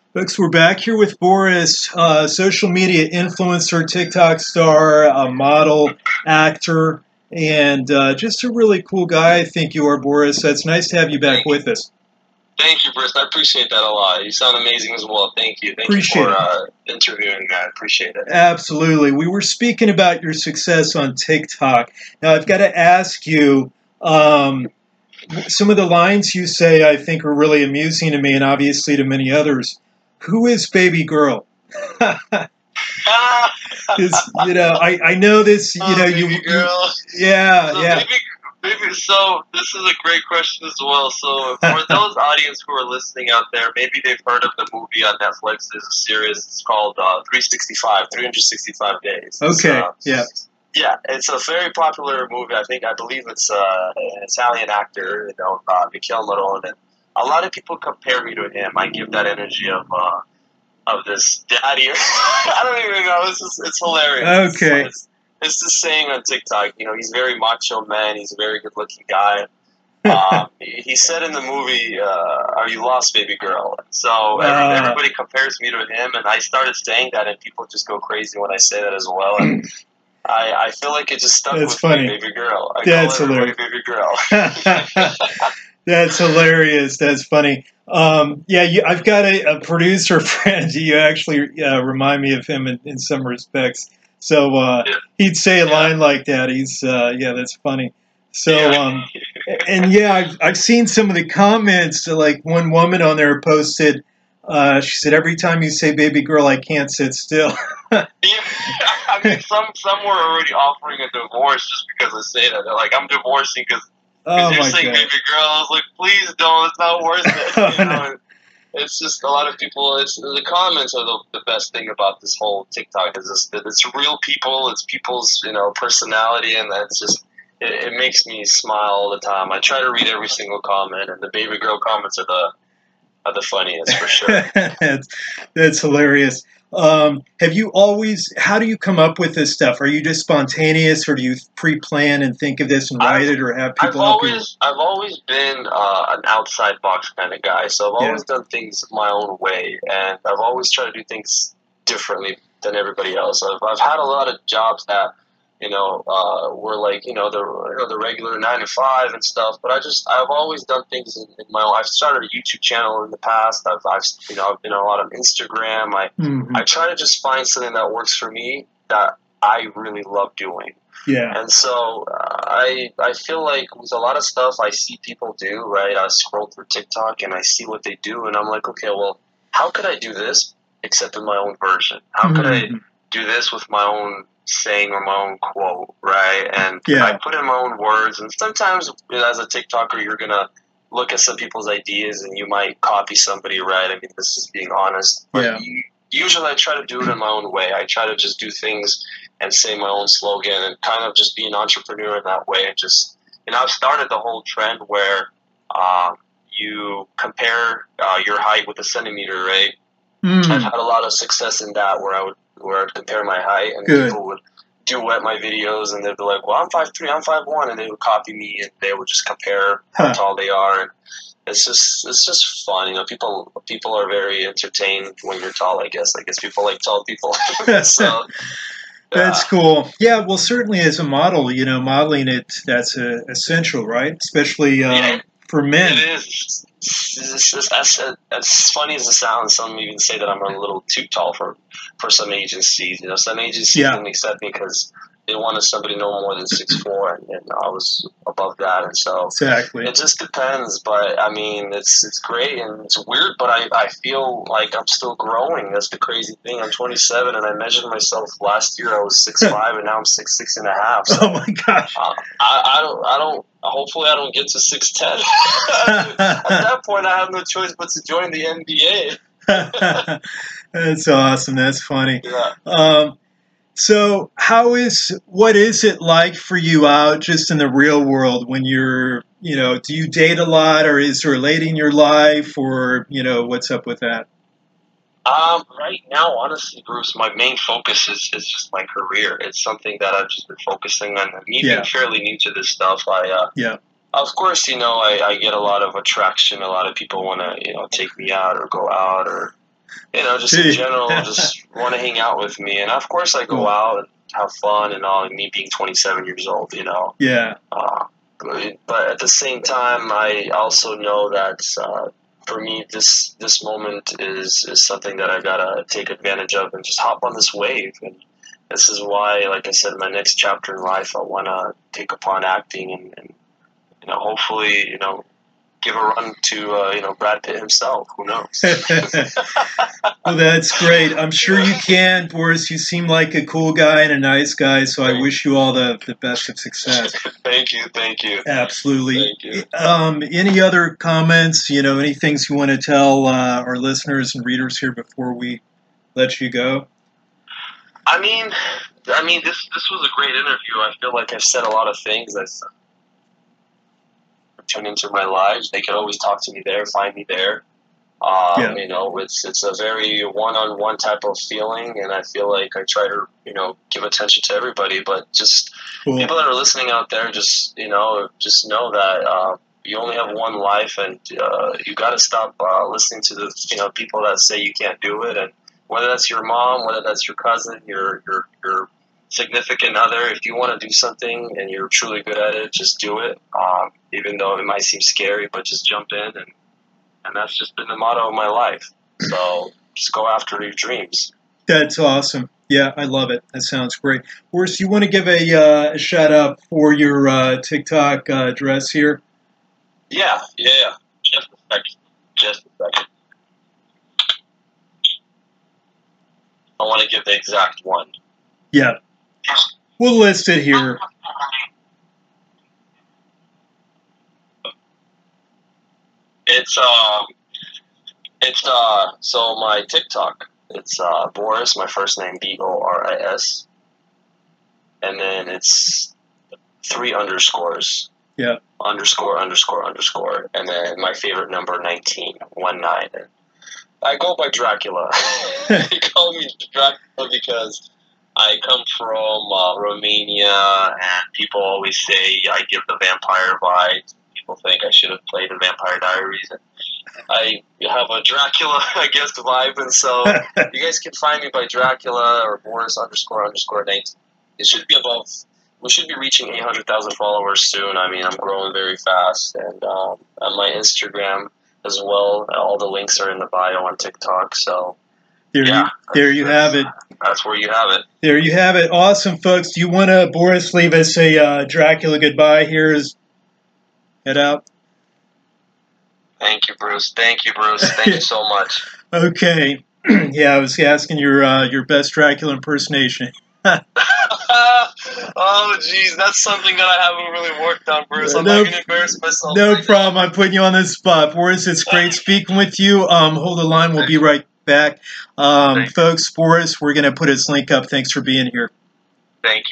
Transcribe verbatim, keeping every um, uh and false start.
Folks, we're back here with Boris, uh, social media influencer, TikTok star, a model, actor, and uh, just a really cool guy. I think you are, Boris. So it's nice to have you back Thank you. with us. Thank you, Bruce. I appreciate that a lot. You sound amazing as well. Thank you. Thank Appreciate you for it. uh, interviewing me. I appreciate it. Absolutely. We were speaking about your success on TikTok. Now, I've got to ask you, um, some of the lines you say I think are really amusing to me and obviously to many others. Who is baby girl? This, you know, I, I know this, you know, Oh, you, baby you, girl. yeah, So yeah. baby, baby. So this is a great question as well. So for those audience who are listening out there, maybe they've heard of the movie on Netflix. There's a series. It's called uh, three sixty-five, three hundred sixty-five days. It's, Okay, uh, yeah. Yeah, it's a very popular movie. I think I believe it's uh, an Italian actor, you know, uh, Michele Morone. And a lot of people compare me to him. I give that energy of uh, of this daddy. I don't even know. It's just, it's hilarious. Okay. It's, it's this saying on TikTok. You know, he's a very macho man. He's a very good looking guy. Um, he, he said in the movie, uh, "Are you lost, baby girl?" So every, Uh, everybody compares me to him, and I started saying that, and people just go crazy when I say that as well. And I, I feel like it just stuck That's with funny. me, baby girl. I That's call everybody hilarious. baby girl. That's hilarious. That's funny. Um, yeah, you, I've got a, a producer friend. You actually uh, remind me of him in, in some respects. So uh, Yeah. he'd say a Yeah. line like that. He's uh, yeah, that's funny. So Yeah. um, and yeah, I've I've seen some of the comments. Like one woman on there posted. Uh, she said, "Every time you say 'baby girl,' I can't sit still." Yeah, I mean, some some were already offering a divorce just because I say that. They're like, I'm divorcing because Oh you're my saying god! baby girl. I was like, please don't. It's not worth it. Oh, You know, no. and it's just a lot of people. It's the comments are the, the best thing about this whole TikTok is just that it's real people. It's people's you know personality, and that's just it, it makes me smile all the time. I try to read every single comment, and the baby girl comments are the are the funniest for sure. that's, that's hilarious. Um, have you always? How do you come up with this stuff? Are you just spontaneous, or do you pre-plan and think of this and write I've it, or have I've people help you? always I've always been uh, an outside box kind of guy. So I've Yeah. always done things my own way, and I've always tried to do things differently than everybody else. I've I've had a lot of jobs that you know uh, were like you know the you know, the regular nine to five and stuff. But I just I've always done things in, in my own. I've started a YouTube channel in the past. I've I've you know I've been on a lot of Instagram. I Mhm. I try to just find something that works for me that I really love doing. Yeah. And so uh, I I feel like with a lot of stuff I see people do, right? I scroll through TikTok and I see what they do, and I'm like, okay, well, how could I do this except in my own version? How could I Mhm. do this with my own saying or my own quote, right? And Yeah. I put in my own words, and sometimes as a TikToker, you're gonna look at some people's ideas and you might copy somebody, right? I mean, this is being honest, but Yeah. you, usually I try to do it in my own way. I try to just do things and say my own slogan and kind of just be an entrepreneur in that way. And just, you know, I've started the whole trend where um, you compare uh, your height with a centimeter, right? I've Mm. had a lot of success in that where I would where I'd compare my height and Good. people would duet my videos and they'd be like, well, I'm five three, I'm five one, and they would copy me and they would just compare how Huh. tall they are. And it's just it's just fun, you know. People people are very entertained when you're tall. I guess I guess people like tall people. So That's yeah. cool. Yeah, well, certainly as a model, you know, modeling it, that's uh, essential, right? Especially um, Yeah, for men. it is. It's just, as, as funny as it sounds, some even say that I'm a little too tall for, for some agencies. You know, some agencies Yeah. didn't accept me because they wanted somebody no more than six foot four, and, and I was above that. And so Exactly. it just depends. But I mean, it's it's great and it's weird, but I, I feel like I'm still growing. That's the crazy thing. I'm twenty-seven, and I measured myself last year. I was six five, and now I'm six six and a half. So Oh my gosh. uh, I, I don't I don't. Hopefully, I don't get to six ten. At that point, I have no choice but to join the N B A. That's awesome. That's funny. Yeah. Um, so, how is what is it like for you out just in the real world when you're, you know, do you date a lot, or is there a lady in your life, or you know, what's up with that? Um, right now, honestly, Bruce, my main focus is, is just my career. It's something that I've just been focusing on. Me Yeah. being fairly new to this stuff, I uh, Yeah. of course, you know, I, I get a lot of attraction. A lot of people want to, you know, take me out or go out or you know, just in general, just want to hang out with me. And of course, I go Cool. out and have fun and all. Me being twenty-seven years old, you know. Yeah. Uh, but at the same time, I also know that uh, for me, this this moment is is something that I gotta take advantage of and just hop on this wave. And this is why, like I said, my next chapter in life, I want to take upon acting and, and you know, hopefully, you know, give a run to uh, you know, Brad Pitt himself. Who knows? Well, that's great. I'm sure you can, Boris. You seem like a cool guy and a nice guy, so I wish you all the, the best of success. Thank you, thank you. Absolutely. Thank you. Um, any other comments, you know, any things you want to tell uh, our listeners and readers here before we let you go? I mean, I mean, this this was a great interview. I feel like I've said a lot of things that tune into my lives. They can always talk to me there, find me there. Um, Yeah. You know, it's it's a very one-on-one type of feeling, and I feel like I try to, you know, give attention to everybody. But just Cool. people that are listening out there, just, you know, just know that uh, you only have one life, and uh, you got to stop uh, listening to the, you know, people that say you can't do it. And whether that's your mom, whether that's your cousin, your your your significant other, if you want to do something and you're truly good at it, just do it. Um, even though it might seem scary, but just jump in, and and that's just been the motto of my life. So just go after your dreams. That's awesome. Yeah, I love it. That sounds great. Boris, you want to give a, uh, a shout out for your uh, TikTok uh, address here? Yeah, yeah, yeah. Just a second. Just a second. I want to give the exact one. Yeah. We'll list it here. It's um, it's uh, so my TikTok. It's uh, Boris, my first name B O R I S, and then it's three underscores. Yeah. Underscore underscore underscore, and then my favorite number nineteen, one nine. And I go by Dracula. They call me Dracula because I come from uh, Romania, and people always say I give the vampire vibes. People think I should have played the Vampire Diaries. And I have a Dracula, I guess, vibe, and so you guys can find me by Dracula or Boris underscore underscore nineteen. It should be above. We should be reaching eight hundred thousand followers soon. I mean, I'm growing very fast, and um, on my Instagram as well. All the links are in the bio on TikTok. So There, yeah, you, there you have it. That's where you have it. There you have it. Awesome, folks. Do you want to, Boris, leave us a uh, Dracula goodbye here as head out? Thank you, Bruce. Thank you, Bruce. Thank you so much. Okay. Yeah, I was asking your uh, your best Dracula impersonation. Oh, geez, that's something that I haven't really worked on, Bruce. I'm no, not going to embarrass myself. No right problem. now. I'm putting you on the spot. Boris, it's great speaking with you. Um, hold the line. We'll be right back. Um, folks, Boris, we're going to put his link up. Thanks for being here. Thank you.